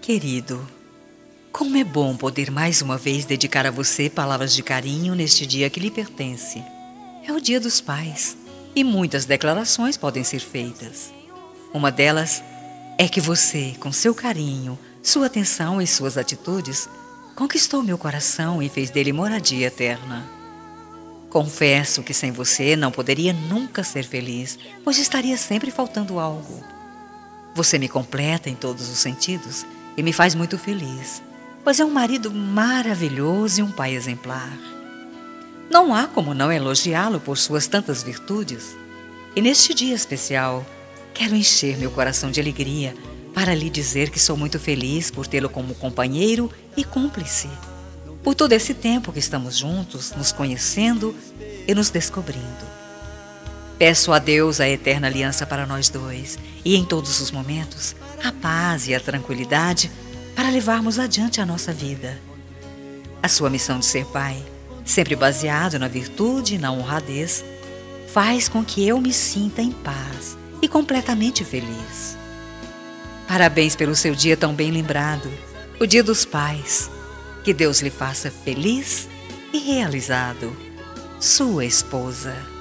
Querido, como é bom poder mais uma vez dedicar a você palavras de carinho neste dia que lhe pertence. É o Dia dos Pais e muitas declarações podem ser feitas. Uma delas é que você, com seu carinho, sua atenção e suas atitudes, conquistou meu coração e fez dele moradia eterna. Confesso que sem você não poderia nunca ser feliz, pois estaria sempre faltando algo. Você me completa em todos os sentidos e me faz muito feliz, pois é um marido maravilhoso e um pai exemplar. Não há como não elogiá-lo por suas tantas virtudes. E neste dia especial, quero encher meu coração de alegria para lhe dizer que sou muito feliz por tê-lo como companheiro e cúmplice. Por todo esse tempo que estamos juntos, nos conhecendo e nos descobrindo. Peço a Deus a eterna aliança para nós dois e, em todos os momentos, a paz e a tranquilidade para levarmos adiante a nossa vida. A sua missão de ser pai, sempre baseado na virtude e na honradez, faz com que eu me sinta em paz e completamente feliz. Parabéns pelo seu dia tão bem lembrado, o Dia dos Pais. Que Deus lhe faça feliz e realizado. Sua esposa.